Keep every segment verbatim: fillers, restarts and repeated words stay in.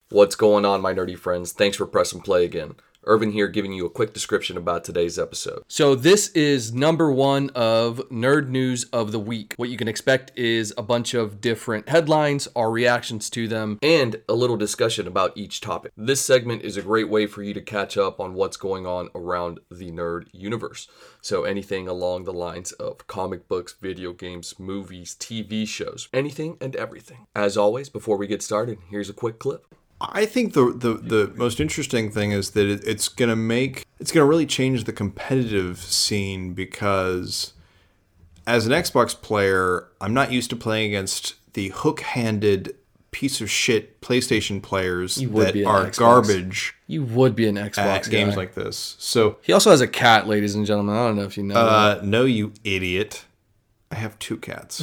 What's going on, my nerdy friends? Thanks for pressing play again. Irvin here giving you a quick description about today's episode. So this is number one of Nerd News of the Week. What you can expect is a bunch of different headlines, our reactions to them, and a little discussion about each topic. This segment is a great way for you to catch up on what's going on around the nerd universe. So anything along the lines of comic books, video games, movies, T V shows, anything and everything. As always, before we get started, here's a quick clip. I think the, the, the most interesting thing is that it, it's going to make, it's going to really change the competitive scene because as an Xbox player, I'm not used to playing against the hook-handed piece of shit PlayStation players that are Xbox. garbage. You would be an Xbox at guy. Games like this. So he also has a cat, ladies and gentlemen. I don't know if you know uh, that. No, you idiot. I have two cats.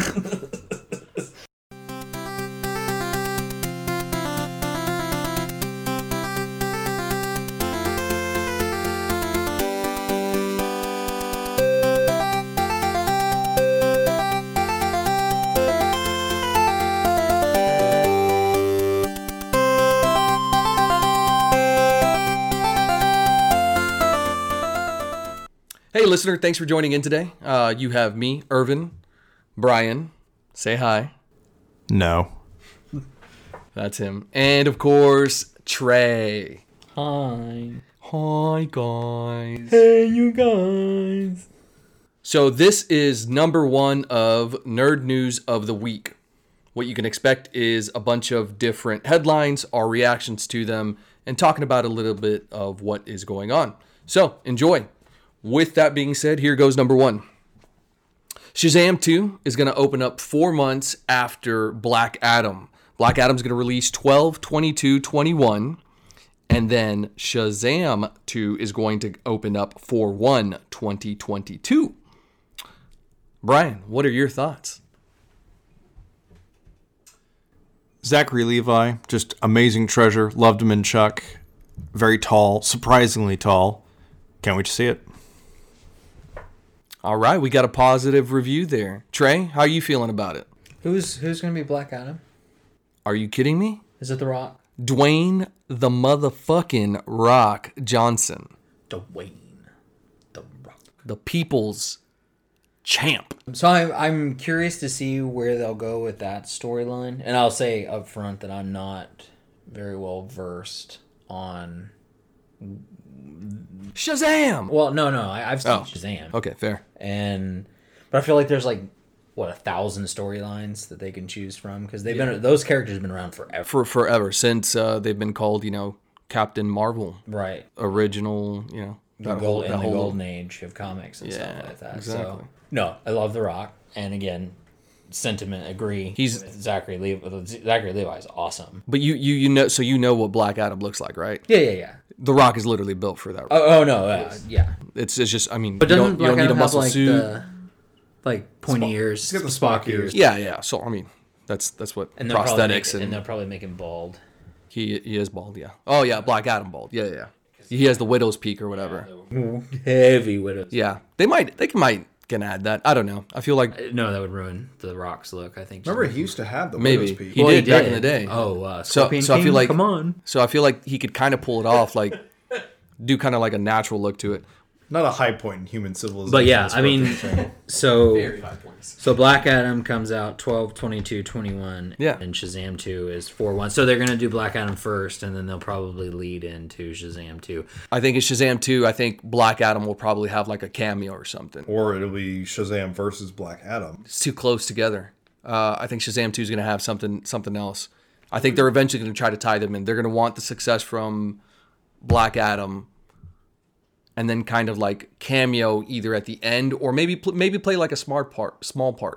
Hey, listener, thanks for joining in today. Uh, you have me, Irvin, Brian. Say hi. No. That's him. And, of course, Trey. Hi. Hi, guys. Hey, you guys. So this is number one of Nerd News of the Week. What you can expect is a bunch of different headlines, our reactions to them, and talking about a little bit of what is going on. So, enjoy. With that being said, here goes number one. Shazam two is going to open up four months after Black Adam. Black Adam's going to release twelve twenty-two twenty-one, and then Shazam two is going to open up four one twenty twenty-two. Brian, what are your thoughts? Zachary Levi, just amazing treasure. Loved him in Chuck. Very tall, surprisingly tall. Can't wait to see it. All right, we got a positive review there. Trey, how are you feeling about it? Who's who's gonna be Black Adam? Are you kidding me? Is it The Rock? Dwayne the motherfucking Rock Johnson. Dwayne the Rock. The people's champ. So I'm I'm curious to see where they'll go with that storyline, and I'll say up front that I'm not very well versed on. Shazam! Well, no, no, I, I've seen Oh. Shazam. Okay, fair. And but I feel like there's like what a thousand storylines that they can choose from because they've been those characters have been around forever. For forever, since uh, they've been called, you know, Captain Marvel. Right. Original, you know. The gold, in the golden age of comics and Yeah, stuff like that. exactly. So no, I love The Rock, and again, sentiment agree. He's Zachary Levi. Zachary Levi is awesome. But you, you, you know, so you know what Black Adam looks like, right? Yeah, yeah, yeah. The Rock is literally built for that. Oh, oh no, uh, yeah. It's it's just, I mean, But you doesn't don't, you don't Black need a Adam have muscle like suit. the like pointy ears? He's got the Spock ears. Yeah, yeah. So I mean, that's that's what And they'll probably make, prosthetics and, and, they'll probably make him bald. he he is bald. Yeah. Oh yeah, Black Adam bald. Yeah, yeah. He has the widow's peak or whatever. Heavy widows. Yeah, they might they can might can add that. I don't know. I feel like No, that would ruin The Rock's look. I think. Remember, he used to have the maybe widow's peak. he Well, did back in the day. Oh, uh, So Scorpion so I King? feel like Come on. So I feel like he could kind of pull it off, like do kind of like a natural look to it. Not a high point in human civilization. But yeah, I mean, so high points. so Black Adam comes out twelve twenty-two twenty-one, Yeah. and Shazam two is four one. So they're gonna do Black Adam first, and then they'll probably lead into Shazam two. I think it's Shazam two. I think Black Adam will probably have like a cameo or something. Or it'll be Shazam versus Black Adam. It's too close together. Uh, I think Shazam two is going to have something something else. I think they're eventually going to try to tie them in. They're going to want the success from Black Adam, and then kind of like cameo either at the end or maybe pl- maybe play like a smart part, small part.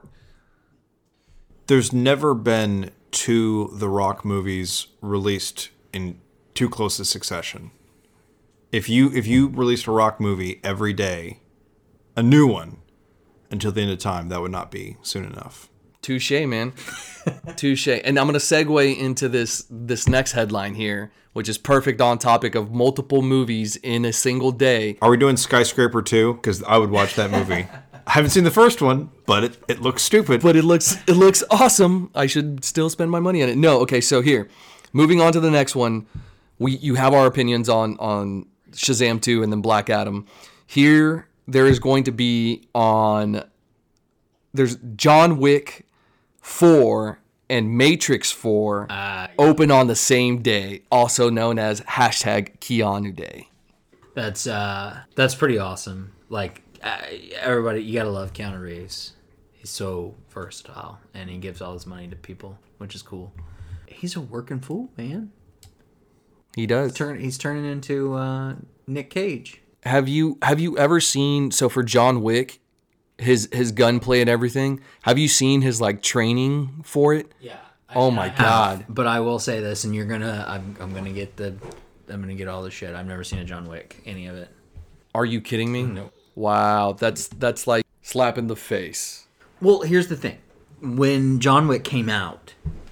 There's never been two The Rock movies released in too close a succession. If you if you released a Rock movie every day, a new one, until the end of time, that would not be soon enough. Touche, man. Touche. And I'm going to segue into this this next headline here, which is perfect on topic of multiple movies in a single day. Are we doing Skyscraper two? Because I would watch that movie. I haven't seen the first one, but it, it looks stupid. But it looks it looks awesome. I should still spend my money on it. No, okay, so here. moving on to the next one. We you have our opinions on on Shazam two and then Black Adam. Here there is going to be on there's John Wick four and Matrix four uh, yeah. open on the same day, also known as hashtag Keanu Day. That's uh that's pretty awesome. Like uh, everybody, you gotta love Keanu Reeves. He's so versatile, and he gives all his money to people, which is cool. He's a working fool, man. He does. Turn. He's turning into uh, Nick Cage. Have you have you ever seen? So for John Wick, his his gunplay and everything. Have you seen his like training for it? Yeah. I, oh my I god! Have, but I will say this, and you're gonna. I'm. I'm gonna get the. I'm gonna get all the shit. I've never seen a John Wick, any of it. Are you kidding me? No. Wow, that's that's like slap in the face. Well, here's the thing. When John Wick came out,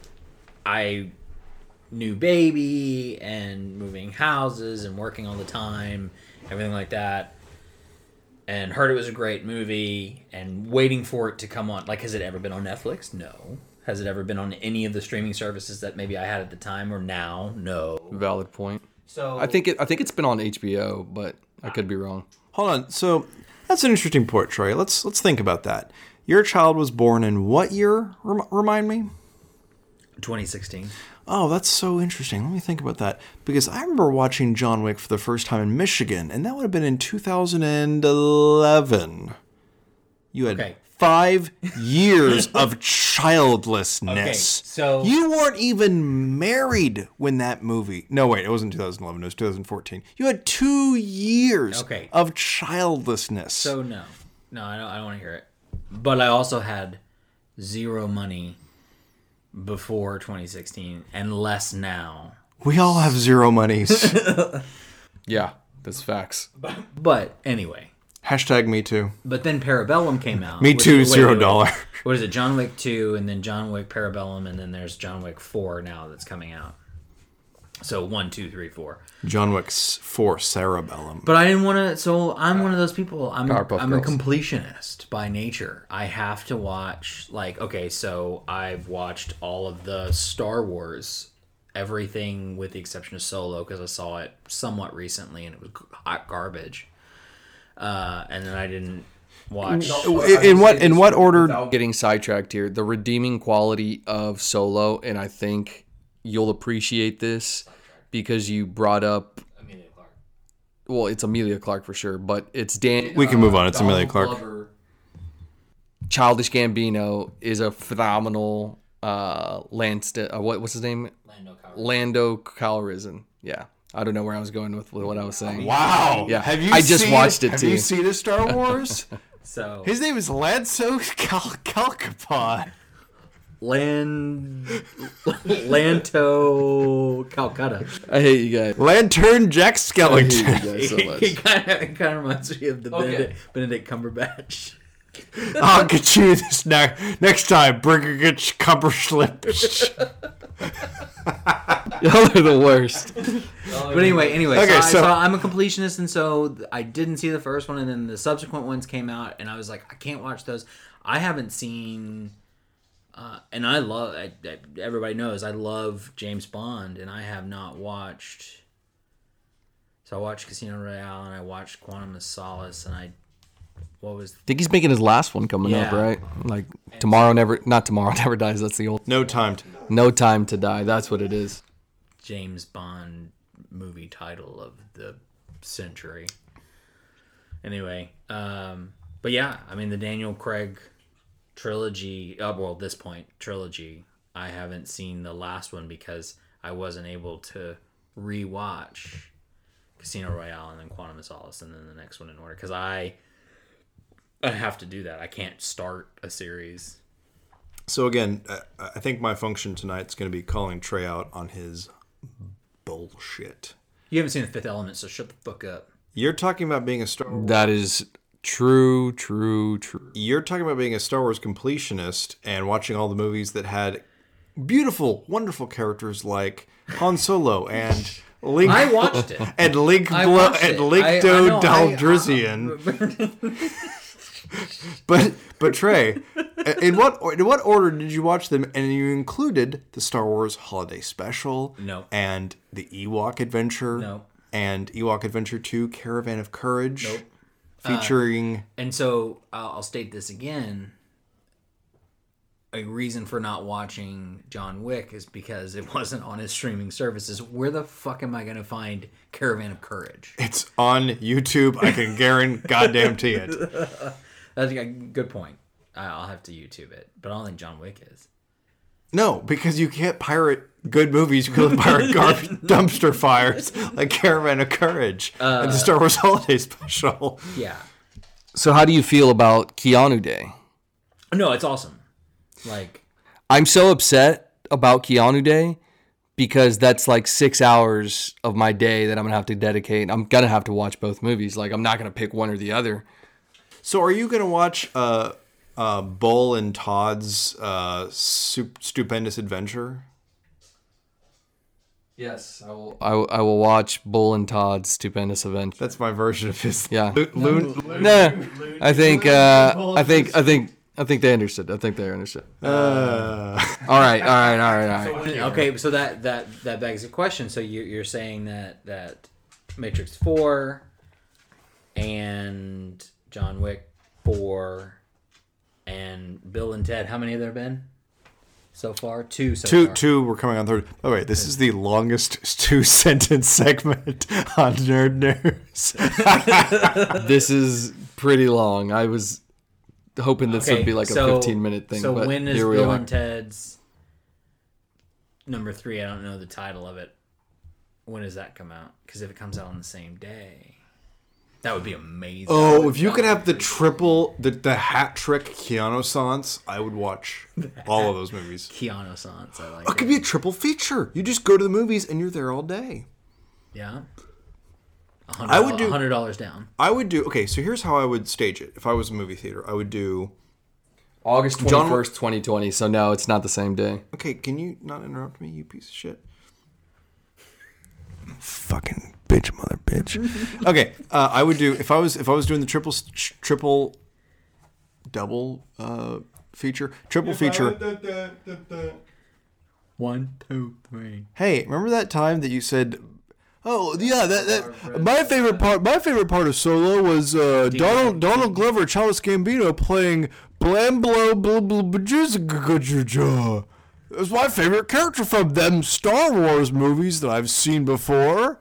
I knew baby and moving houses and working all the time, everything like that, and heard it was a great movie and waiting for it to come on. Like, has it ever been on Netflix? No. Has it ever been on any of the streaming services that maybe I had at the time or now? No. Valid point. So I think it. I think it's been on H B O, but I could be wrong. Hold on. So that's an interesting point, Trey. Let's let's think about that. Your child was born in what year? Rem- remind me. twenty sixteen. Oh, that's so interesting. Let me think about that. Because I remember watching John Wick for the first time in Michigan, and that would have been in two thousand eleven. You had okay. five years of childlessness. Okay, so you weren't even married when that movie... No, wait, it wasn't two thousand eleven. It was two thousand fourteen. You had two years okay. of childlessness. So no. No, I don't, I don't want to hear it. But I also had zero money before twenty sixteen and less now. We all have zero monies. Yeah, that's facts. But, but anyway. Hashtag me too. But then Parabellum came out. Me too, wait, zero wait, wait, dollar. What is it? John Wick two, and then John Wick Parabellum, and then there's John Wick four now that's coming out. So one, two, three, four. John Wick four, Cerebellum. But I didn't want to. So I'm one of those people. I'm Powerpuff I'm Girls. a completionist by nature. I have to watch like okay. So I've watched all of the Star Wars, everything with the exception of Solo because I saw it somewhat recently and it was hot garbage. Uh, and then I didn't watch. In, in what in what order? Without getting sidetracked here, the redeeming quality of Solo, and I think you'll appreciate this because you brought up Emilia Clarke. Well, it's Emilia Clarke for sure, but it's Dan. We can move on. It's Emilia Clarke. Glover. Childish Gambino is a phenomenal uh, Lance. Uh, what what's his name? Lando Calrissian. Lando Calrissian. Yeah. I don't know where I was going with what I was saying. Wow. Yeah. Have you I just seen, watched it have too. Have you seen a Star Wars? So his name is Lanso Cal- Calcapod. Land Lanto Calcutta. I hate you guys. Lantern Jack Skellington. I hate you guys so much. It kind of it kind of reminds me of the Okay. Benedict, Benedict Cumberbatch. I'll get you this ne- next time. Bring Cumberslip. Y'all are the worst. But anyway, anyway, Okay, so, I, so- so I'm a completionist, and so I didn't see the first one, and then the subsequent ones came out, and I was like, I can't watch those. I haven't seen, uh, and I love. I, I, everybody knows I love James Bond, and I have not watched. So I watched Casino Royale, and I watched Quantum of Solace, and I. What was? I think he's making his last one coming up, Yeah. right? Like tomorrow never, not tomorrow never dies. That's the old. No time to. No Time to Die. That's what it is. James Bond movie title of the century. Anyway, um, but yeah, I mean the Daniel Craig trilogy. Uh, well, at this point, trilogy. I haven't seen the last one because I wasn't able to rewatch Casino Royale and then Quantum of Solace and then the next one in order because I. I have to do that. I can't start a series. So again, I think my function tonight is going to be calling Trey out on his bullshit. You haven't seen The Fifth Element, so shut the fuck up. You're talking about being a Star Wars. That is true, true, true. You're talking about being a Star Wars completionist and watching all the movies that had beautiful, wonderful characters like Han Solo and Link. I watched it. And Link I Blo- watched and it. Link I- I Do know, I- Daldrizian. but but Trey, in what in what order did you watch them? And you included the Star Wars Holiday Special, No. and the Ewok Adventure, No. and Ewok Adventure two: Caravan of Courage, Nope. featuring. And so I'll, I'll state this again. A reason for not watching John Wick is because it wasn't on his streaming services. Where the fuck am I going to find Caravan of Courage? It's on YouTube. I can guarantee goddamn to it. That's a good point. I'll have to YouTube it, but I don't think John Wick is. No, because you can't pirate good movies. You can only pirate garbage dumpster fires like Caravan of Courage uh, and the Star Wars Holiday Special. Yeah. So how do you feel about Keanu Day? No, it's awesome. Like, I'm so upset about Keanu Day because that's like six hours of my day that I'm gonna have to dedicate. I'm gonna have to watch both movies. Like, I'm not gonna pick one or the other. So, are you gonna watch uh, uh, Bull and Todd's uh, Sup- Stupendous Adventure? Yes, I will. I, will- I will watch Bull and Todd's Stupendous Adventure. That's my version of his. Yeah. Lo- Loon. Loon- No, I think. Uh, I think. I think. I think they understood. I think they understood. Uh, All right. All right. All right. All right. okay, so that that that begs the question. So you, you're saying that that Matrix four and John Wick four and Bill and Ted. How many have there been so far? Two. So two. far. Two. We're coming on third. Oh wait, this is the longest two sentence segment on Nerd News. This is pretty long. I was hoping this Okay, would be like so- a fifteen minute thing. So but when is here we Bill are. and Ted's number three? I don't know the title of it. When does that come out? Because if it comes out on the same day, that would be amazing. Oh, if you could have the triple, the the hat trick Keanu Sans, I would watch all of those movies. Keanu Sans, I like It it. could be a triple feature. You just go to the movies and you're there all day. Yeah. I would do- one hundred dollars down. I would do. Okay, so here's how I would stage it. If I was a movie theater, I would do. August John- twenty-first, twenty twenty. So no, it's not the same day. Okay, can you not interrupt me, you piece of shit? Fucking bitch, mother bitch. Okay, uh, I would do if I was if I was doing the triple triple double uh, feature triple feature. One, two, three. Hey, remember that time that you said, "Oh yeah, that, that my favorite part my favorite part of Solo was uh, Donald Donald Glover, Childish Gambino playing Blam Blow Blah Blah Blah. It was my favorite character from them Star Wars movies that I've seen before."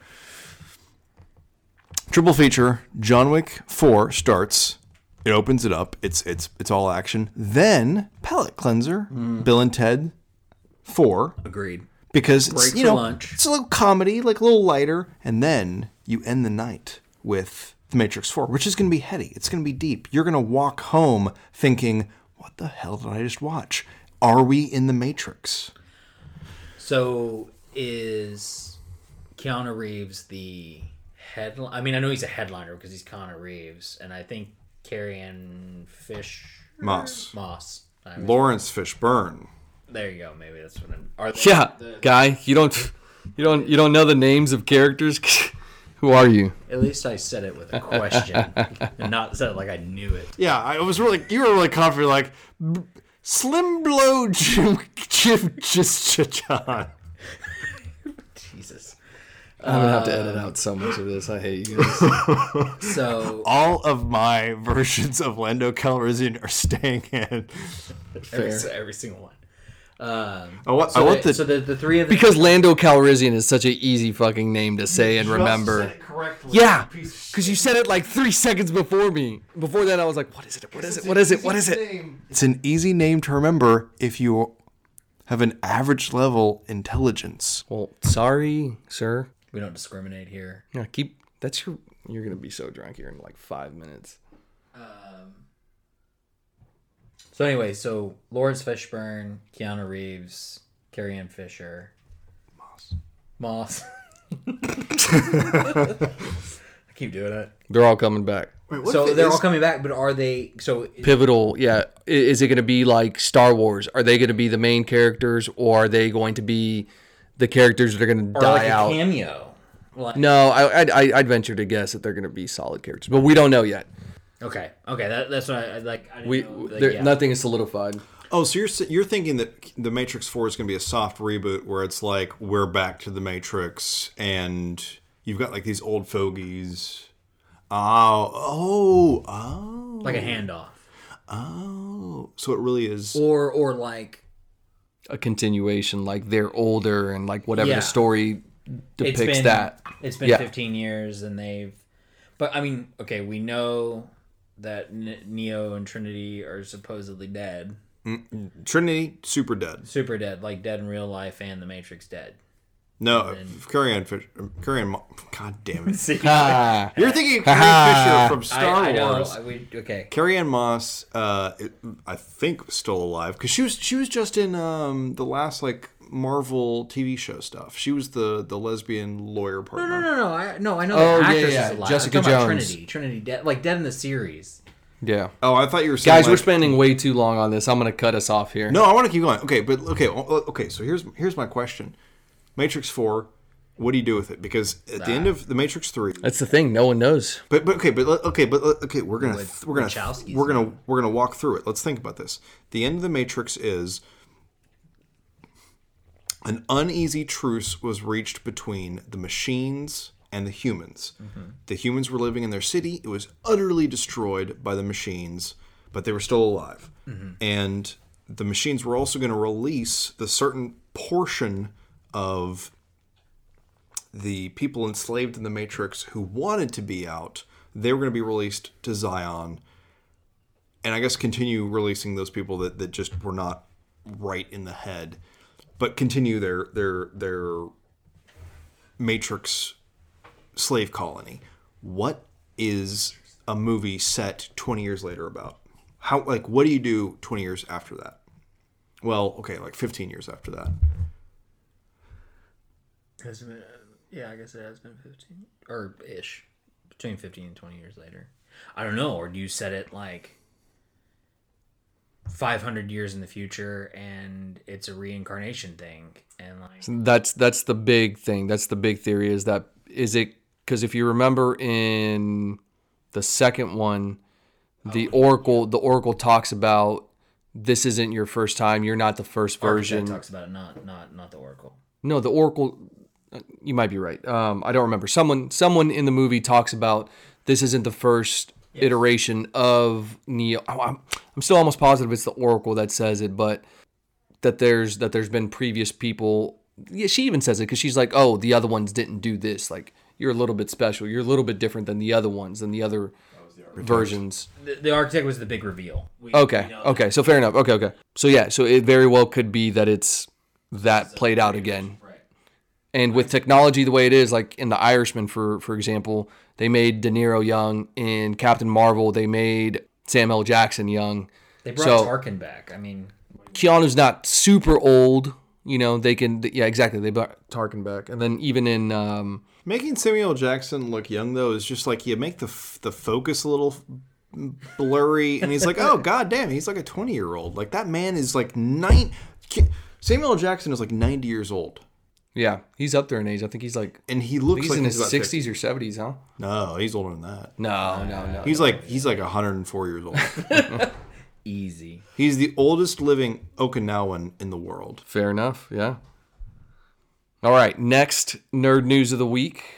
Triple feature, John Wick four starts. It opens it up. It's it's it's all action. Then palate cleanser, Bill and Ted four. Agreed. Because it's, Break you for know, lunch. it's a little comedy, like a little lighter, and then you end the night with The Matrix four, which is going to be heady. It's going to be deep. You're going to walk home thinking, "What the hell did I just watch? Are we in the Matrix?" So is Keanu Reeves the headline? I mean, I know he's a headliner because he's Keanu Reeves, and I think Carrie Ann Fish Moss, Moss. I was- Lawrence Fishburne. There you go. Maybe that's what I'm. Are they Yeah, the- guy, you don't, you don't, you don't know the names of characters. Who are you? At least I said it with a question, and not said it like I knew it. Yeah, I was really. You were really confident, like Slim Blow Jim Jim Just John. Jesus. I'm gonna have to edit out so much of this. I hate you guys. So All of my versions of Lando Calrissian are staying in. every, Fair. every single one. Um, I want, so I want the, the. so the the three of them. Because Lando Calrissian is such an easy fucking name to say and remember. Yeah, because you said it like three seconds before me. Before that, I was like, "What is it? What is it? What is it? What is it?" It's an easy name to remember if you have an average level intelligence. Well, sorry, sir. we don't discriminate here. Yeah, keep. That's your. You're gonna be so drunk here in like five minutes. So anyway, so Lawrence Fishburne, Keanu Reeves, Carrie Ann Fisher, Moss, Moss. I keep doing it. They're all coming back. Wait, So they're all coming back, but are they? So Pivotal, yeah. I- Is it going to be like Star Wars? Are they going to be the main characters, or are they going to be the characters that are going to or die like a out? cameo? Like, No, I, I'd, I- I'd venture to guess that they're going to be solid characters, but we don't know yet. Okay, okay, that, that's what I, I like. I didn't We know, like, there, yeah. nothing is solidified. Oh, so you're you're thinking that the Matrix Four is going to be a soft reboot where it's like we're back to the Matrix and you've got like these old fogies. Oh, oh, oh, like a handoff, oh. So it really is. or or like A continuation, like they're older and like whatever Yeah. the story depicts it's been, that. It's been Yeah. fifteen years, and they've. But I mean, okay, we know that N- Neo and Trinity are supposedly dead, Trinity super dead. super dead, like dead in real life, and the Matrix dead. No, Carrie Ann Fisher. Carrie Ann. Mo- God damn it! Ah, You're thinking of Carrie Fisher from Star I, I know. Wars. I- we, okay. Carrie Ann Moss, uh, it, I think, was still alive because she was she was just in um, the last like Marvel T V show stuff. She was the the lesbian lawyer partner. No, no, no, no. I no, I know Oh, the yeah, actress yeah, is alive. Jessica I'm talking about Jones. Trinity, Trinity dead, like dead in the series. yeah. Oh, I thought you were saying Guys, like, we're spending way too long on this. I'm going to cut us off here. No, I want to keep going. Okay, but okay, o- okay. So here's here's my question: Matrix Four. What do you do with it? Because at the end of the Matrix Three, That's the thing. No one knows. but but okay, but let- okay, but let- okay, we're gonna With we're gonna Wachowskis we're gonna we're gonna walk through it. Let's think about this. The end of the Matrix is an uneasy truce was reached between the machines and the humans. The humans were living in their city. It was utterly destroyed by the machines, but they were still alive. And the machines were also going to release the certain portion of the people enslaved in the Matrix who wanted to be out. They were going to be released to Zion. And I guess continue releasing those people that, that just were not right in the head, but continue their their their Matrix slave colony. What is a movie set twenty years later about? How like what do you do twenty years after that? Well, okay, like fifteen years after that. Has it been, yeah, I guess it has been fifteen or ish, between fifteen and twenty years later. I don't know. Or do you set it like five hundred years in the future, and it's a reincarnation thing, and like That's that's the big thing. That's the big theory. Is that is it? Because if you remember in the second one, the Oracle the Oracle talks about this isn't your first time. You're not the first version. Architect talks about it, not not not the Oracle. No, the Oracle. You might be right. Um, I don't remember. Someone someone in the movie talks about this isn't the first iteration of Neo. Oh, I'm, I'm still almost positive it's the Oracle that says it, but that there's that there's been previous people. Yeah, she even says it because she's like, oh, the other ones didn't do this. Like, you're a little bit special. You're a little bit different than the other ones, than the other versions. The, the architect was the big reveal. We, Okay. we know Okay. So fair enough. Okay. Okay. So yeah. So it very well could be that it's that played out again. that. Right. And with technology the way it is, like in The Irishman, for for example, they made De Niro young. In Captain Marvel, they made Samuel L. Jackson young. They brought So- Tarkin back. I mean, Keanu's not super old. You know, they can. Yeah, exactly. They brought Tarkin back, and then even in um, Making Samuel L. Jackson look young though is just like you make the f- the focus a little blurry, and he's like, oh god damn, he's like a twenty year old. Like that man is like nine. Samuel L. Jackson is like ninety years old, yeah, he's up there in age. I think he's like and he I looks think he's like in he's his about sixties or seventies, huh? fifty. No, he's older than that. No, no, no. He's like he's like one hundred four years old. easy. He's the oldest living Okinawan in the world. Fair enough. Yeah. All right. Next nerd news of the week.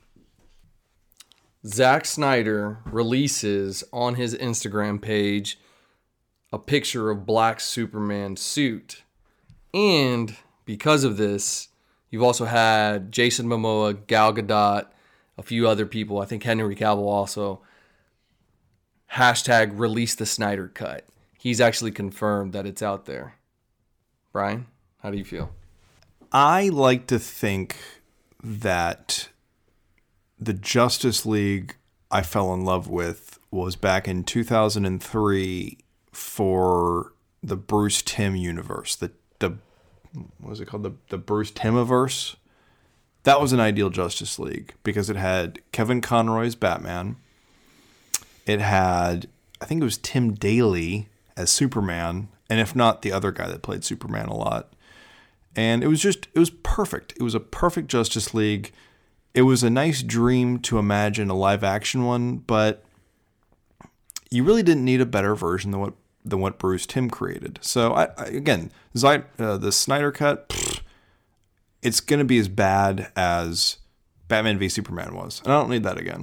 Zack Snyder releases on his Instagram page a picture of Black Superman's suit. And because of this, you've also had Jason Momoa, Gal Gadot, a few other people, I think Henry Cavill also, hashtag release the Snyder cut. He's actually confirmed that it's out there. Brian, how do you feel? I like to think that the Justice League I fell in love with was back in two thousand three for the Bruce Timm universe. The the what was it called? The the Bruce Timmiverse. That was an ideal Justice League because it had Kevin Conroy's Batman. It had, I think it was Tim Daly as Superman, and if not, the other guy that played Superman a lot. And it was just, it was perfect. It was a perfect Justice League. It was a nice dream to imagine a live action one, but you really didn't need a better version than what than what Bruce Timm created. So I, I again, Zy, uh, the Snyder cut, pfft, it's gonna be as bad as Batman v Superman was, and I don't need that again.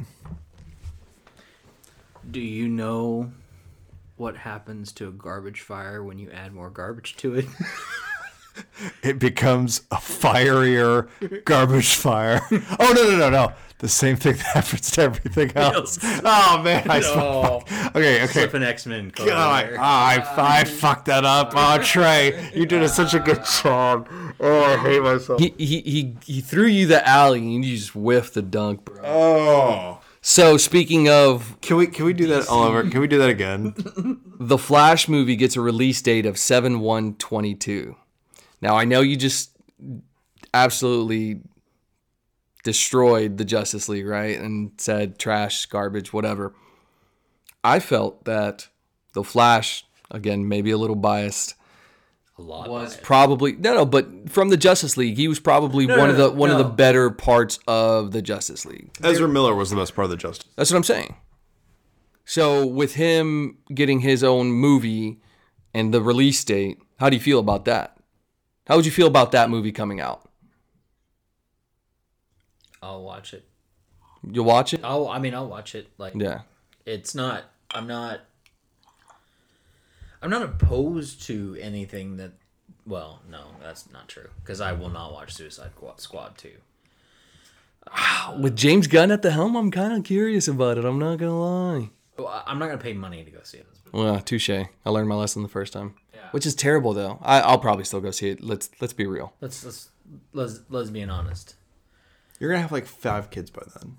Do you know what happens to a garbage fire when you add more garbage to it? It becomes a fierier garbage fire. Oh no no no no! The same thing that happens to everything else. Oh man, I No. okay okay. Flip an X-Men card. God, oh, I, I fucked that up. Oh, Trey, you did such a good job. Oh, I hate myself. He he he, he threw you the alley and you just whiffed the dunk, bro. Oh, So speaking of, can we can we do that all over? Can we do that again? the Flash movie gets a release date of seven one twenty-two. Now I know you just absolutely destroyed the Justice League, right? And said trash, garbage, whatever. I felt that the Flash, again, maybe a little biased, A lot. was biased. probably no, no, but from the Justice League, he was probably No, one no, of the no, one of no. the better parts of the Justice League. Ezra Miller was the best part of the Justice. That's what I'm saying. So with him getting his own movie and the release date, how do you feel about that? How would you feel about that movie coming out? I'll watch it. You'll watch it? I'll. I mean, I'll watch it. Like, Yeah. it's not. I'm not. I'm not opposed to anything that. Well, no, that's not true. Because I will not watch Suicide Squad two. With James Gunn at the helm, I'm kind of curious about it. I'm not gonna lie. Well, I- I'm not gonna pay money to go see it. Well, touche. I learned my lesson the first time, which is terrible though. I, I'll probably still go see it. Let's let's be real. Let's let's let's let's be honest. You're gonna have like five kids by then.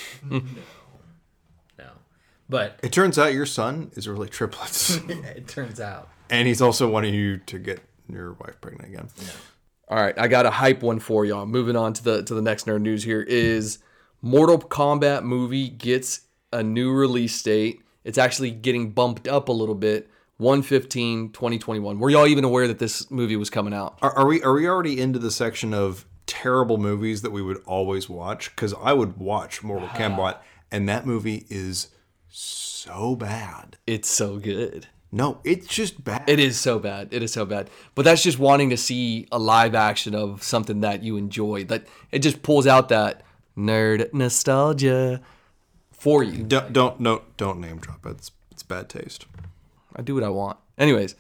No, but It turns out your son is really triplets, it turns out. and he's also wanting you to get your wife pregnant again. All right, I got a hype one for y'all. Moving on to the to the next nerd news here is Mortal Kombat movie gets a new release date. It's actually getting bumped up a little bit. one fifteen twenty twenty-one. Were y'all even aware that this movie was coming out? Are, are we are we already into the section of terrible movies that we would always watch? Because I would watch Mortal Kombat, and that movie is so bad. It's so good. No, it's just bad. It is so bad. It is so bad. But that's just wanting to see a live action of something that you enjoy. That it just pulls out that nerd nostalgia for you. Don't don't no, don't name drop it. It's it's bad taste. I do what I want. Anyways,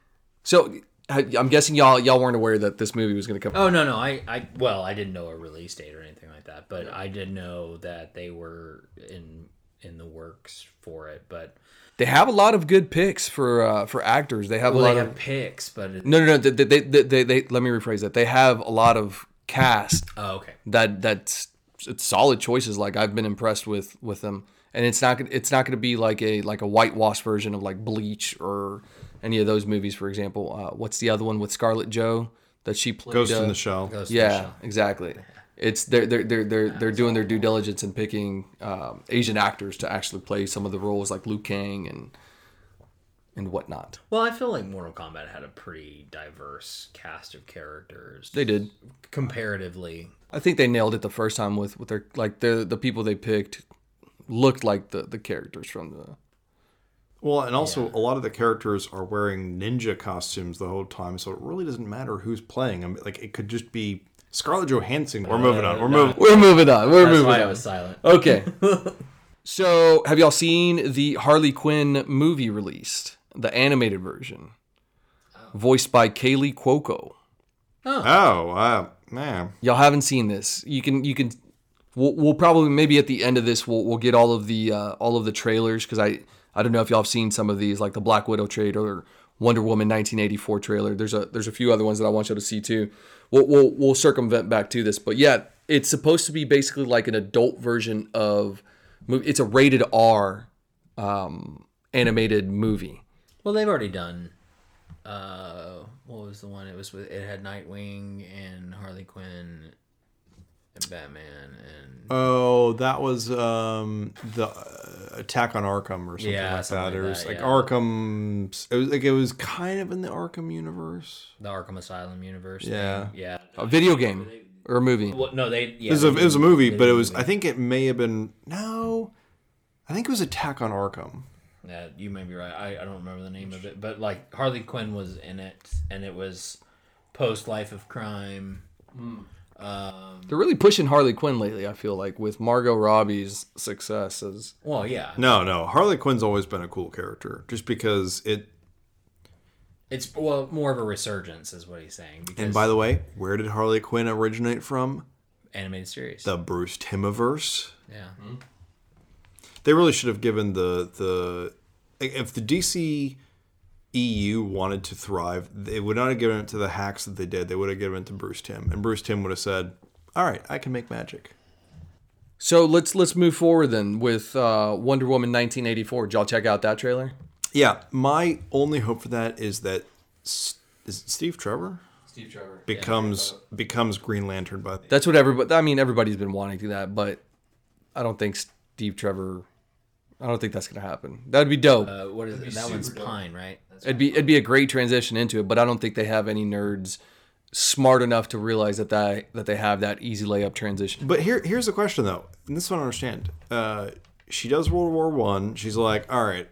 so I- I'm guessing y'all y'all weren't aware that this movie was going to come. Oh no no I I well I didn't know a release date or anything like that, but I did know that they were in in the works for it. But They have a lot of good picks for uh, for actors. They have well, a lot they of have picks, but it, no no no. They, they, they, they, they, let me rephrase that. They have a lot of cast oh okay. that that's it's solid choices. Like I've been impressed with with them, and it's not it's not going to be like a like a whitewash version of like Bleach or any of those movies. For example, uh, what's the other one with Scarlett Joe that she played? Ghost uh, in the Shell. Ghost in the Yeah, Shell. exactly. It's they're they're they're they're, they're doing their due diligence and picking um, Asian actors to actually play some of the roles like Liu Kang and and whatnot. Well, I feel like Mortal Kombat had a pretty diverse cast of characters. They did. Comparatively. I think they nailed it the first time with with their like the the people they picked looked like the the characters from the. Well, and also a lot of the characters are wearing ninja costumes the whole time, so it really doesn't matter who's playing them. Like it could just be Scarlett Johansson. We're moving on. We're no. moving. We're moving on. We're That's moving why on. I was silent. Okay. So, have y'all seen the Harley Quinn movie released, the animated version, voiced by Kaylee Cuoco? Oh, uh, man. Y'all haven't seen this. You can you can. We'll, we'll probably maybe at the end of this we'll we'll get all of the uh, all of the trailers because I I don't know if y'all have seen some of these like the Black Widow trailer or Wonder Woman nineteen eighty-four trailer. There's a there's a few other ones that I want y'all to see too. We'll we'll we'll circumvent back to this, but yeah, it's supposed to be basically like an adult version of. It's a rated R um, animated movie. Well, they've already done. Uh, what was the one? It was with. It had Nightwing and Harley Quinn, and Batman, and Oh, that was um, the uh, Attack on Arkham or something Yeah, like something that. like It was that, like yeah. Arkham. It was like it was kind of in the Arkham universe. the Arkham Asylum universe. Yeah. thing. yeah. A video game or a movie. Well, no, they. Yeah, It was a, they it was a did- movie, they but did it a was. movie. I think it may have been no. I think it was Attack on Arkham. Yeah, you may be right. I, I don't remember the name of it, but like Harley Quinn was in it, and it was post Life of Crime. Mm. Um, They're really pushing Harley Quinn lately, I feel like, with Margot Robbie's success as... well, yeah. No, no. Harley Quinn's always been a cool character, just because it. It's well more of a resurgence, is what he's saying. Because And by the way, where did Harley Quinn originate from? animated series. The Bruce Timmiverse. Yeah. They really should have given the the if the D C E U wanted to thrive, they would not have given it to the hacks that they did. They would have given it to Bruce Timm, and Bruce Timm would have said, "All right, I can make magic." So let's let's move forward then with uh, Wonder Woman nineteen eighty-four. Did y'all check out that trailer? Yeah, my only hope for that is that S- is it Steve Trevor Steve Trevor becomes becomes Green Lantern, but That's what everybody. I mean, everybody's been wanting to do that, but I don't think Steve Trevor. I don't think that's gonna happen. That'd be dope. Uh, what is it? That one's Pine, right? it'd be it'd be a great transition into it, but I don't think they have any nerds smart enough to realize that that, that they have that easy layup transition. But here, here's the question though, and this is what I don't understand. Uh, she does World War One. She's like, all right,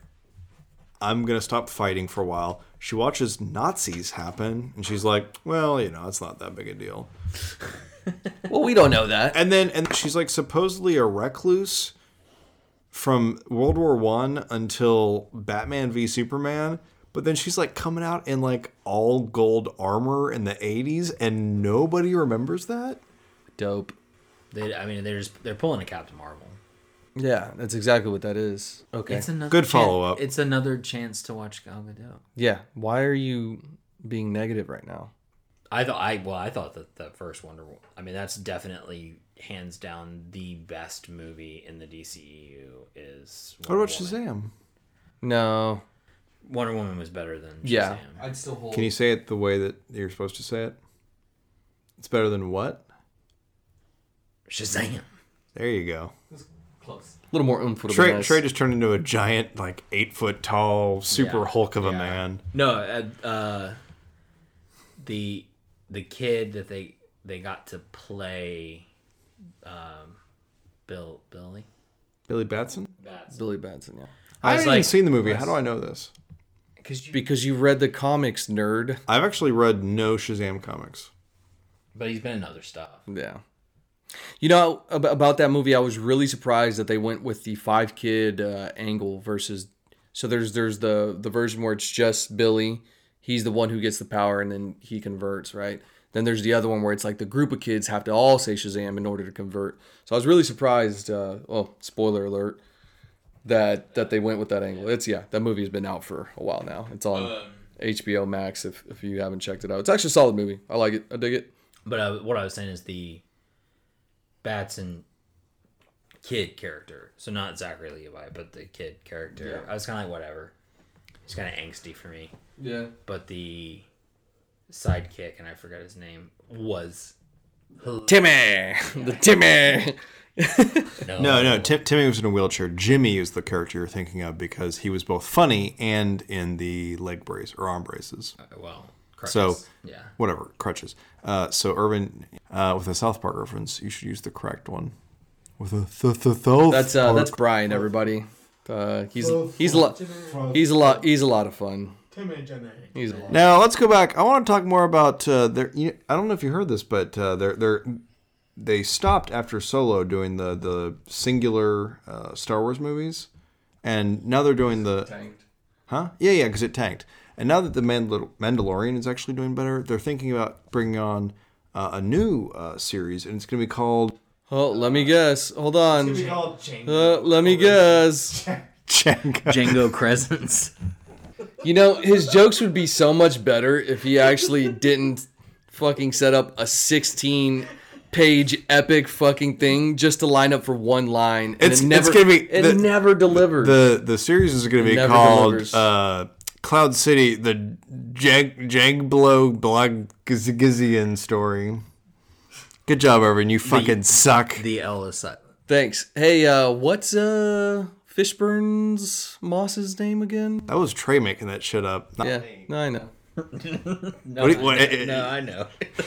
I'm gonna stop fighting for a while. She watches Nazis happen, and she's like, well, you know, it's not that big a deal. Well, we don't know that. And then, and she's like supposedly a recluse from World War One until Batman v Superman. But then she's like coming out in like all gold armor in the eighties, and nobody remembers that. Dope. They, I mean, they're just they're pulling a Captain Marvel. Yeah, that's exactly what that is. Okay. It's another Good chan- follow-up. It's another chance to watch Gal Gadot. Yeah. Why are you being negative right now? I thought I well, I thought that the first Wonder Woman. I mean, that's definitely hands down the best movie in the D C E U. Is What Wonder about Woman. Shazam? No. Wonder Woman was better than Shazam. Yeah. I'd still hold. Can you say it the way that you're supposed to say it? It's better than what? Shazam. There you go. Close. A little more oomph would have been Trey, nice. Trey just turned into a giant, like eight foot tall, super Yeah, Hulk of a yeah. man. No, uh, uh, the the kid that they they got to play, um, Bill Billy. Billy Batson? That's Billy Batson, yeah. I, was haven't even like- seen the movie. How do I know this? because you. Because you read the comics, nerd. I've actually read no Shazam comics. But he's been in other stuff. Yeah. You know, ab- about that movie, I was really surprised that they went with the five kid uh, angle versus. So there's there's the the version where it's just Billy. He's the one who gets the power, and then he converts, right? Then there's the other one where it's like the group of kids have to all say Shazam in order to convert. So I was really surprised. Uh, oh, spoiler alert! That that they went with that angle. It's yeah, that movie has been out for a while now. It's on H B O Max. If if you haven't checked it out, it's actually a solid movie. I like it. I dig it. But uh, what I was saying is the Batson kid character. So not Zachary Levi, but the kid character. Yeah. I was kind of like, whatever. It's kind of angsty for me. Yeah. But the sidekick, and I forgot his name, was Timmy, the Timmy. no, No, no. Tim, Timmy was in a wheelchair. Jimmy is the character you're thinking of because he was both funny and in the leg brace or arm braces. Uh, well, crutches. So, yeah. whatever, crutches. Uh, so, Irvin, uh, with a South Park reference, you should use the correct one. With a th- th- South That's uh, Park. that's Brian. Everybody. Uh, he's he's a lot. He's a lot. He's a lot of fun. He's a lot. Now let's go back. I want to talk more about uh, their. You, I don't know if you heard this, but uh, they're they're they stopped after Solo doing the the singular uh, Star Wars movies, and now they're doing the Tanked. huh? Yeah, yeah, because it tanked. And now that the Mandal- Mandalorian is actually doing better, they're thinking about bringing on uh, a new uh, series, and it's going to be called. Oh, let me guess. Hold on. It's called Django. Uh, let me guess. Django. Django Crescents. You know, his jokes would be so much better if he actually didn't fucking set up a sixteen page epic fucking thing just to line up for one line. And It's- it it's never, gonna be- it the- never delivered. The the series is going to be Never called delivers. uh, Cloud City: The Jag Jagblo Blagzian Story. Good job, Irvin. You fucking suck. The Ellis. Thanks. Hey, uh, what's uh Fishburne's Moss's name again? That was Trey making that shit up. Not Yeah, me. no, I know. No, What do you- I what- know. no, I know.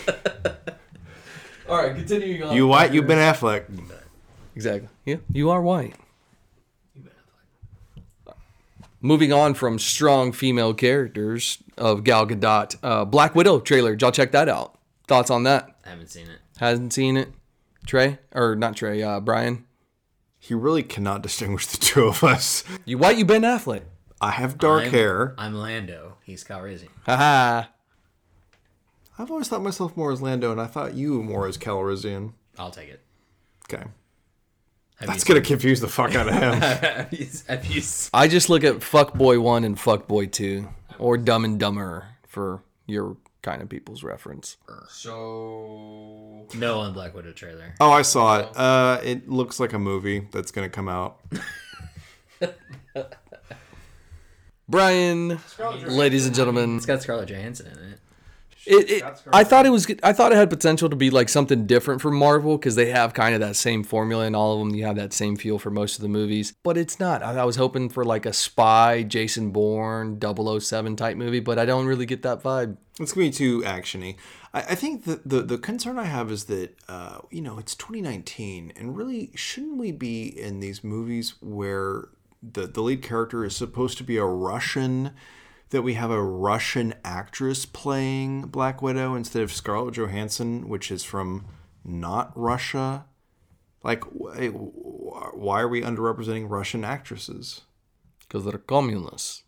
All right, continuing on. You white, you Ben Affleck. Exactly. Yeah, you are white. Moving on from strong female characters of Gal Gadot, uh, Black Widow trailer. Did y'all check that out? Thoughts on that? I haven't seen it. Hasn't seen it? Trey? Or not Trey, uh, Brian? He really cannot distinguish the two of us. You white, you Ben Affleck. I have dark I'm, hair. I'm Lando. He's Calrissian. Haha. I've always thought myself more as Lando, and I thought you more as Calrissian. I'll take it. Okay. Have That's you going to confuse the fuck out of him. have you, have you, I just look at Fuckboy one and Fuckboy two. Or Dumb and Dumber for your kind of people's reference. So no on Black Widow trailer. Oh, I saw it. Uh, it looks like a movie that's going to come out. Brian, ladies and gentlemen, It's got Scarlett Johansson in it. it, it, I thought it was. I thought it had potential to be like something different from Marvel because they have kind of that same formula in all of them. You have that same feel for most of the movies, but it's not. I, I was hoping for like a spy, Jason Bourne, double oh seven type movie, but I don't really get that vibe. It's going to be too actiony. I, I think the, the, the concern I have is that, uh, you know, it's twenty nineteen, and really, shouldn't we be in these movies where the, the lead character is supposed to be a Russian, that we have a Russian actress playing Black Widow instead of Scarlett Johansson, which is from not Russia? Like, wh- why are we underrepresenting Russian actresses? Because they're communists,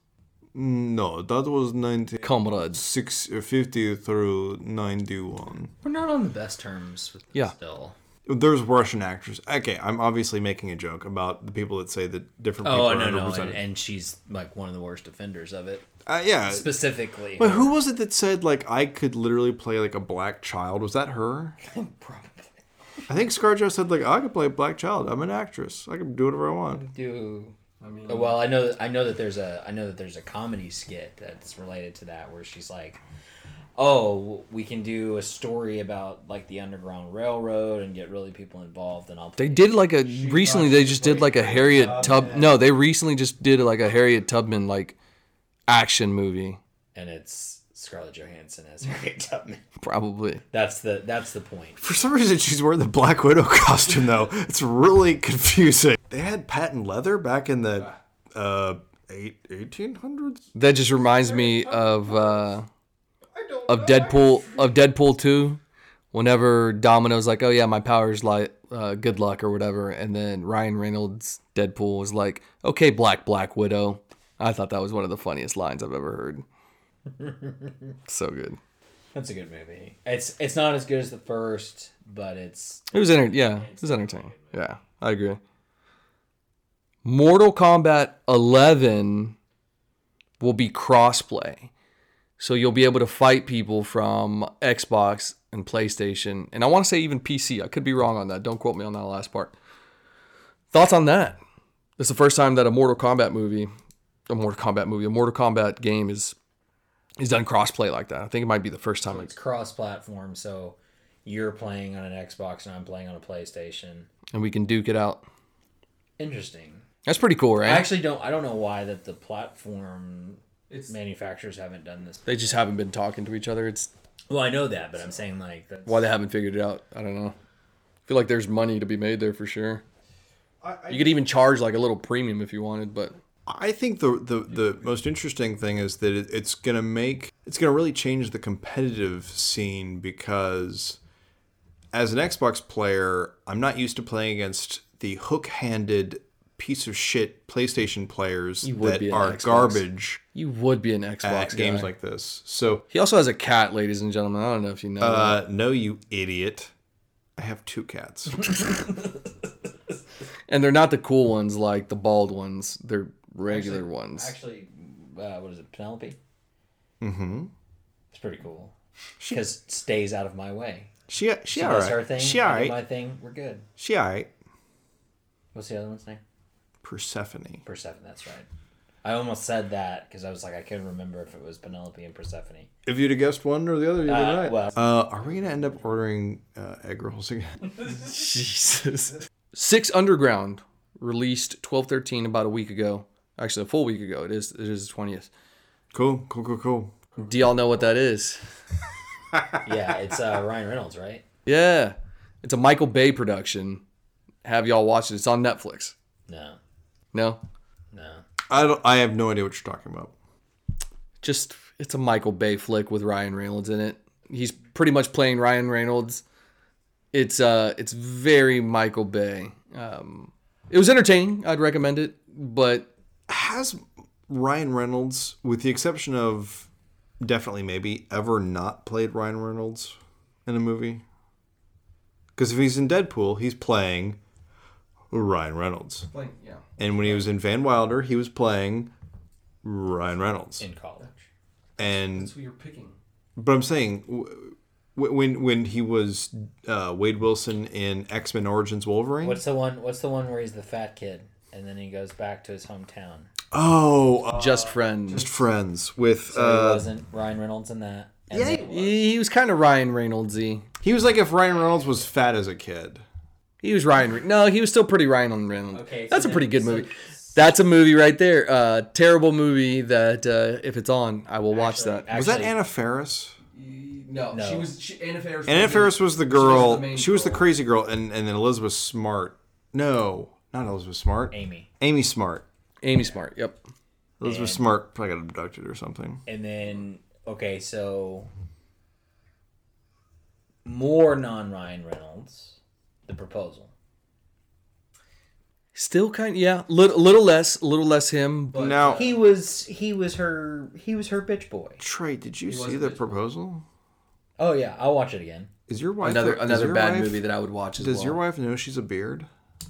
No, that was nineteen comrades. fifty through ninety-one. We're not on the best terms with Yeah. still. There's Russian actors. Okay, I'm obviously making a joke about the people that say that different people Oh, are no, no. underrepresented. And, and she's like one of the worst offenders of it. uh, yeah. Specifically. But who was it that said, like, I could literally play, like, a black child? Was that her? Probably. I think ScarJo said, like, I could play a black child. I'm an actress. I can do whatever I want. Do I mean, well, I know that I know that there's a I know that there's a comedy skit that's related to that where she's like, "Oh, we can do a story about like the Underground Railroad and get really people involved." And I'll They did like a recently. They just did like a Harriet Tub. No, they recently just did like a Harriet Tubman like action movie. and it's Scarlett Johansson as Harriet Tubman. Probably. That's the that's the point. For some reason, she's wearing the Black Widow costume, though. It's really confusing. They had patent leather back in the uh, eight, eighteen hundreds? That just reminds me of uh, of Deadpool of Deadpool two. Whenever Domino's like, "Oh yeah, my power's like uh, good luck" or whatever, and then Ryan Reynolds Deadpool was like, "Okay, Black Black Widow." I thought that was one of the funniest lines I've ever heard. So good. That's a good movie. It's it's not as good as the first, but it's It was enter- yeah, it was entertaining. Yeah, I agree. Mortal Kombat eleven will be crossplay. So you'll be able to fight people from Xbox and PlayStation. And I want to say even P C. I could be wrong on that. Don't quote me on that last part. Thoughts on that? It's the first time that a Mortal Kombat movie, a Mortal Kombat movie, a Mortal Kombat game is is done crossplay like that. I think it might be the first time. it's cross-platform, so you're playing on an Xbox and I'm playing on a PlayStation. And we can duke it out. Interesting. That's pretty cool, right? I actually don't. I don't know why that the platform manufacturers haven't done this. They just haven't been talking to each other. It's Well, I know that, but I'm saying like that's, why they haven't figured it out. I don't know. I feel like there's money to be made there for sure. I, I, You could even charge like a little premium if you wanted, but I think the, the, the most interesting thing is that it, it's going to make, it's going to really change the competitive scene because as an Xbox player, I'm not used to playing against the hook-handed piece of shit PlayStation players You would that be an are Xbox. garbage you would be an Xbox at guy. games like this. So, He also has a cat, ladies and gentlemen. I don't know if you know. uh, no, you idiot. I have two cats. that. And they're not the cool ones like the bald ones. They're regular ones. actually, uh, what is it, Penelope? Mm-hmm. It's pretty cool because it stays out of my way. She, she, She all does right. her thing. She I all do right. my thing. We're good. She all right. What's the other one's name? Persephone. Persephone. That's right. I almost said that because I was like, I couldn't remember if it was Penelope and Persephone. If you'd have guessed one or the other, you'd have been Uh, right. well- uh, are we going to end up ordering uh, egg rolls again? Jesus. Six Underground released twelve thirteen about a week ago. Actually, a full week ago. It is. It is the twentieth. Cool, cool, cool, cool. Do y'all know what that is? Yeah, it's uh, Ryan Reynolds, right? Yeah, it's a Michael Bay production. Have y'all watched it? It's on Netflix. No, No. no. I don't. I have no idea what you're talking about. Just it's a Michael Bay flick with Ryan Reynolds in it. He's pretty much playing Ryan Reynolds. It's uh, it's very Michael Bay. Um, it was entertaining. I'd recommend it, but Has Ryan Reynolds, with the exception of definitely maybe, ever not played Ryan Reynolds in a movie? Because if he's in Deadpool, he's playing Ryan Reynolds. like, yeah. And when he was in Van Wilder, he was playing Ryan Reynolds. In college. And That's what you're picking. but I'm saying w- when when he was uh, Wade Wilson in X-Men Origins Wolverine. What's the one? What's the one where he's the fat kid and then he goes back to his hometown? Oh, uh, Just Friends. Just Friends with. So uh, he wasn't Ryan Reynolds in that. And Yeah, then- He, he was kind of Ryan Reynoldsy. He was like if Ryan Reynolds was fat as a kid. He was Ryan. Re- No, he was still pretty Ryan Reynolds. Okay, so That's a then- pretty good so- movie. That's a movie right there. Uh, terrible movie that uh, if it's on, I will watch Actually- that. Was that Actually- Anna Faris? No, No. she was she, Anna Faris. Anna Faris was the girl. the main She was the girl. crazy girl, and and then Elizabeth Smart. No, not Elizabeth Smart. Amy. Amy Smart. Amy Smart. Yep. Elizabeth And- Smart probably got abducted or something. And then okay, so more non Ryan Reynolds. The Proposal. Still kind of yeah, little little less, a little less him. But Now, He was he was her he was her bitch boy. Trey, did you was see a the bitch. proposal? Oh yeah, I'll watch it again. Is your wife another does another your bad wife- movie that I would watch as Does well. your wife know she's a beard?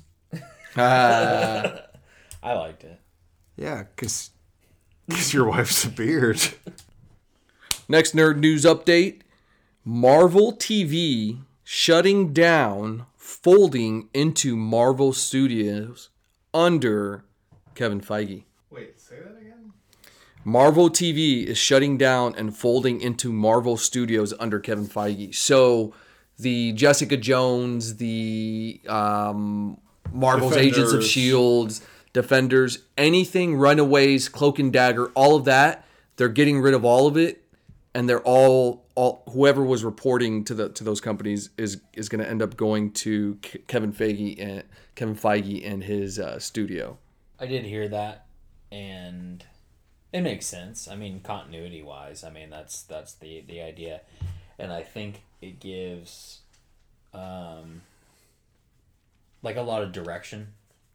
Ah. I liked it. Yeah, because your wife's a beard. Next nerd news update: Marvel T V shutting down, folding into Marvel Studios under Kevin Feige. Wait, say that again? Marvel T V is shutting down and folding into Marvel Studios under Kevin Feige. So the Jessica Jones, the um, Marvel's Agents of Defenders. Shields, Defenders, anything, Runaways, Cloak and Dagger, all of that, they're getting rid of all of it, and they're all all whoever was reporting to the to those companies is is going to end up going to K- Kevin Feige and Kevin Feige and his uh, studio. I did hear that, and it makes sense. I mean, continuity wise, I mean that's that's the the idea, and I think it gives, um, like a lot of direction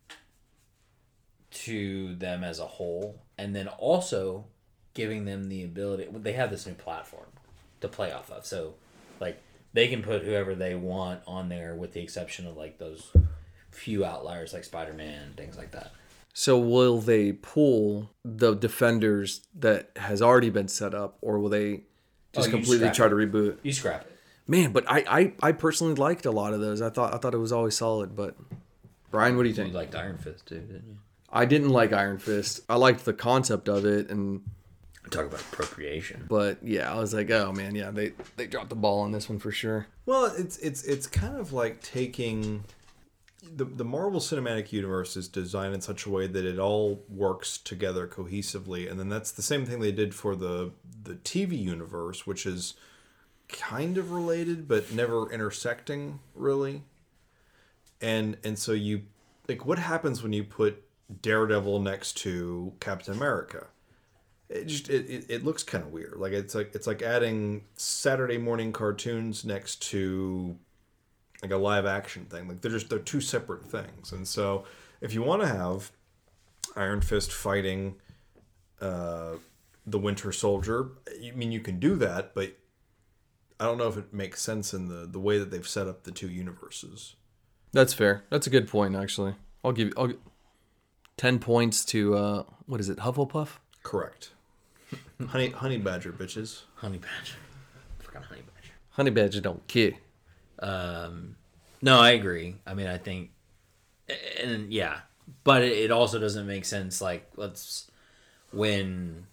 to them as a whole, and then also giving them the ability. They have this new platform to play off of, so like they can put whoever they want on there, with the exception of like those few outliers like Spider-Man, things like that. So will they pull the Defenders that has already been set up, or will they just Oh, you completely scrap try it. to reboot it? You scrap it. Man, but I, I, I personally liked a lot of those. I thought I thought it was always solid. But Brian, what do you You think? liked Iron Fist too, didn't you? I didn't like Iron Fist. I liked the concept of it, and Talk about appropriation. but yeah, I was like, oh man, yeah, they they dropped the ball on this one for sure. Well, it's it's it's kind of like taking the the Marvel Cinematic Universe is designed in such a way that it all works together cohesively, and then that's the same thing they did for the the T V universe, which is kind of related but never intersecting really. And and so you like what happens when you put Daredevil next to Captain America? It just it, it, it looks kind of weird. Like it's like it's like adding Saturday morning cartoons next to like a live action thing. Like they're just they're two separate things. And so if you want to have Iron Fist fighting uh, the Winter Soldier, I mean you can do that, but I don't know if it makes sense in the the way that they've set up the two universes. That's fair. That's a good point, actually. I'll give you I'll, gi- ten points to uh, what is it, Hufflepuff? Correct. honey honey badger bitches. Honey Badger. I forgot Honey Badger. Honey Badger don't care. Um, no, I agree. I mean, I think, and yeah, but it, it also doesn't make sense. Like, let's when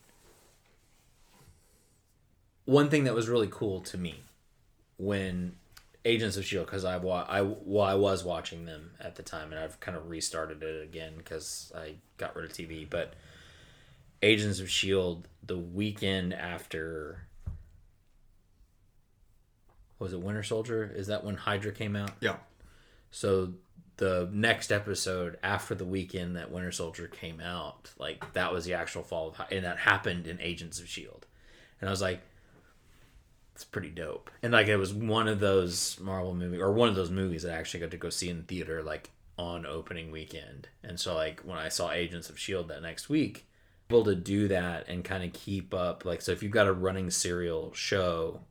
one thing that was really cool to me when Agents of Shield, because I wa- I well I was watching them at the time, and I've kind of restarted it again because I got rid of T V. But Agents of Shield, the weekend after. Was it Winter Soldier? Is that when Hydra came out? Yeah. So the next episode after the weekend that Winter Soldier came out, like that was the actual fall of, and that happened in Agents of S H I E L D. And I was like, it's pretty dope. And like it was one of those Marvel movies, or one of those movies that I actually got to go see in theater like on opening weekend. And so like when I saw Agents of S H I E L D that next week, able to do that and kind of keep up, like, so if you've got a running serial show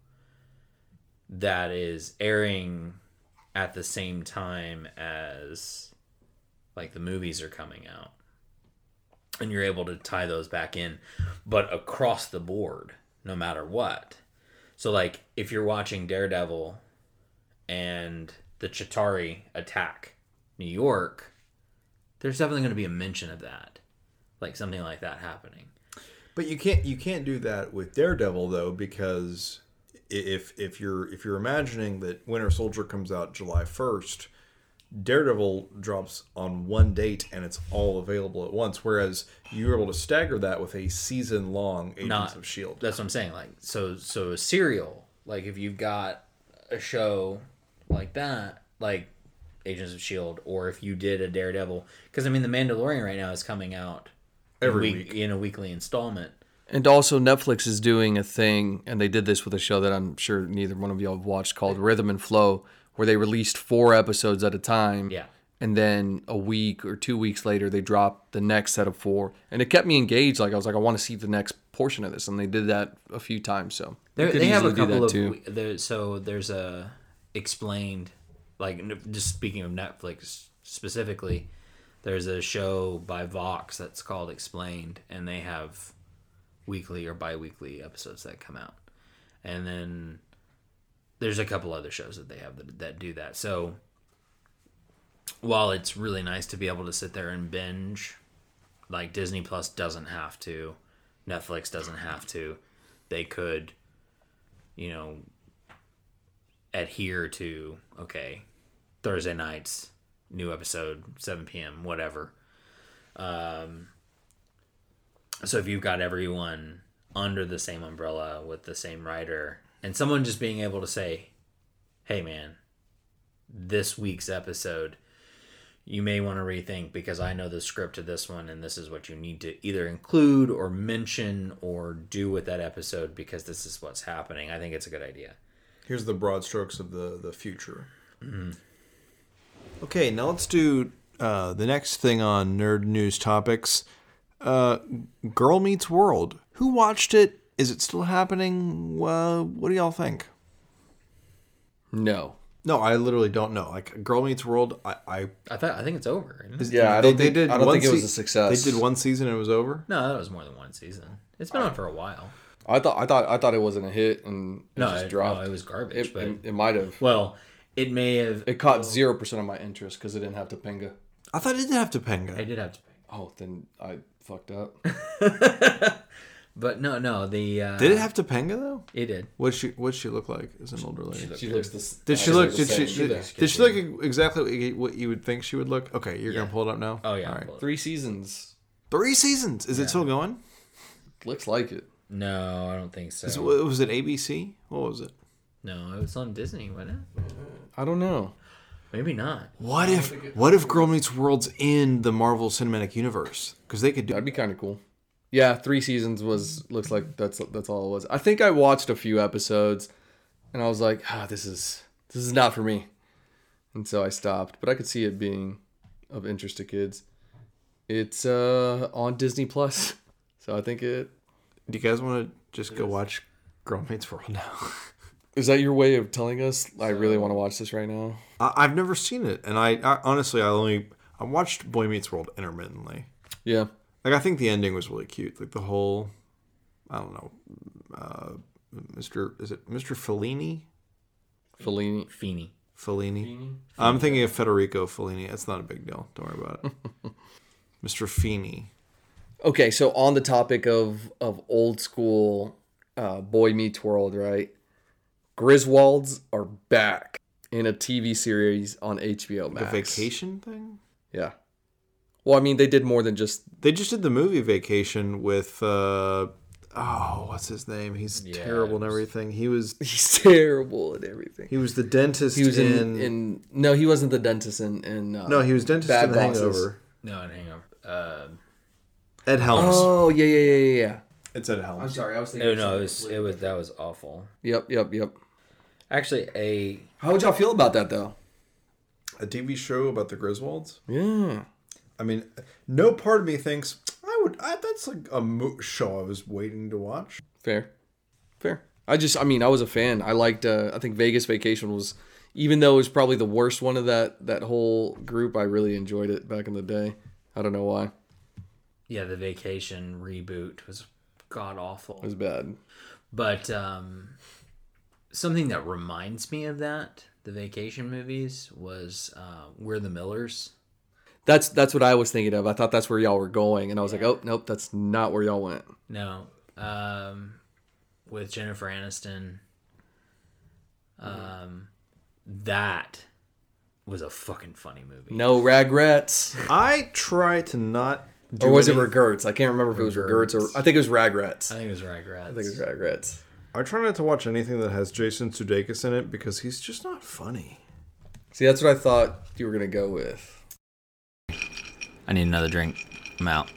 that is airing at the same time as like the movies are coming out, and you're able to tie those back in, but across the board, no matter what. So like if you're watching Daredevil and the Chitauri attack New York, there's definitely going to be a mention of that, like something like that happening. But you can't you can't do that with Daredevil though, because if if you're if you're imagining that Winter Soldier comes out July first, Daredevil drops on one date and it's all available at once, whereas you're able to stagger that with a season long Agents Not, of S H I E L D. That's what I'm saying. Like so so a serial, like if you've got a show like that, like Agents of S H I E L D, or if you did a Daredevil, because I mean the Mandalorian right now is coming out Every in week, week. in a weekly installment. And also Netflix is doing a thing, and they did this with a show that I'm sure neither one of y'all have watched called Rhythm and Flow, where they released four episodes at a time. Yeah. And then a week or two weeks later, they dropped the next set of four. And it kept me engaged. Like, I was like, I want to see the next portion of this. And they did that a few times. So They're, you could they have a easily do couple that of too. there, so there's a explained, like just speaking of Netflix specifically, there's a show by Vox that's called Explained, and they have weekly or bi-weekly episodes that come out. And then there's a couple other shows that they have that, that do that. So while it's really nice to be able to sit there and binge, like Disney Plus doesn't have to, Netflix doesn't have to, they could, you know, adhere to, okay, Thursday nights, new episode, seven p.m., whatever. Um, so if you've got everyone under the same umbrella with the same writer, and someone just being able to say, hey man, this week's episode, you may want to rethink because I know the script to this one, and this is what you need to either include or mention or do with that episode because this is what's happening. I think it's a good idea. Here's the broad strokes of the, the future. Mm-hmm. Okay, now let's do uh, the next thing on Nerd News Topics. Uh, Girl Meets World. Who watched it? Is it still happening? Uh, what do y'all think? No. No, I literally don't know. Like Girl Meets World, I, I I thought I think it's over. Isn't it? Yeah, I they, don't they think, did I don't one think it was se- a success. They did one season and it was over. No, that was more than one season. It's been on for a while. I thought I thought I thought it wasn't a hit and it No, just it, dropped. no, it was garbage. It, but it, it might have. well, it may have. It caught zero percent of my interest because it didn't have Topanga. I thought it did have Topanga. I did have to. Oh, then I fucked up. But no, no, the uh, Did it have Topanga though? It did. What she what she look like as an older lady? She looks this. Did she look? the Did she? same. Did, looks did she look exactly what you, what you would think she would look? Okay, you're Yeah. gonna pull it up now. Oh yeah. All right. well, Three seasons. Three seasons. Is it still going? Looks like it. No, I don't think so. Is it, was it A B C? What was it? No, it was on Disney, wasn't it? I don't know. Maybe not. What if what if Girl Meets World's in the Marvel Cinematic Universe? Because they could do. That'd be kind of cool. Yeah, three seasons was looks like that's that's all it was. I think I watched a few episodes, and I was like, ah, this is this is not for me, and so I stopped. But I could see it being of interest to kids. It's uh, on Disney Plus, so I think it. Do you guys want to just go watch Girl Meets World now? Is that your way of telling us I really want to watch this right now? I, I've never seen it, and I, I honestly I only I watched Boy Meets World intermittently. Yeah. Like I think the ending was really cute. Like the whole, I don't know, uh, Mister is it Mister Fellini? Fellini. Feeney. Fellini. I'm thinking of Federico Fellini. That's not a big deal. Don't worry about it. Mister Feeney. Okay, so on the topic of of old school uh, Boy Meets World, right? Griswolds are back in a T V series on H B O The Max. Vacation thing? Yeah. Well, I mean, they did more than just. They just did the movie Vacation with uh, oh, what's his name? He's Yeah, terrible and it was- everything. He was He's terrible at everything. he was the dentist He was in, in, in no, he wasn't the dentist in. in uh, no, he was dentist Bad in The Bosses. Hangover. No, and hang on. Uh, Ed Helms. Oh yeah, yeah, yeah, yeah, yeah. It's Ed Helms. I'm sorry, I was thinking. no, of no, it something was it was that was awful. Yep, yep, yep. Actually, a How would y'all feel about that though? A T V show about the Griswolds. Yeah. I mean, no part of me thinks I would. I, that's like a mo- show I was waiting to watch. Fair, fair. I just, I mean, I was a fan. I liked. Uh, I think Vegas Vacation was, even though it was probably the worst one of that that whole group. I really enjoyed it back in the day. I don't know why. yeah, the Vacation reboot was god awful. It was bad. But um, something that reminds me of that, the Vacation movies, was uh, We're the Millers. That's that's what I was thinking of. I thought that's where y'all were going, and I was like, oh nope, that's not where y'all went. No, um, with Jennifer Aniston. Um, that was a fucking funny movie. No regrets. I try to not. Do Or was any, it regrets? I can't remember if it was regrets or I think it was regrets. I think it was Regrets. I think it was regrets. I try not to watch anything that has Jason Sudeikis in it because he's just not funny. See, that's what I thought you were gonna go with. I need another drink. I'm out.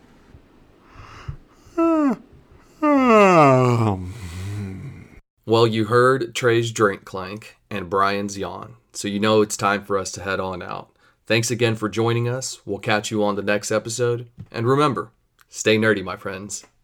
Well, you heard Trey's drink clank and Brian's yawn, so you know it's time for us to head on out. Thanks again for joining us. We'll catch you on the next episode. And remember, stay nerdy, my friends.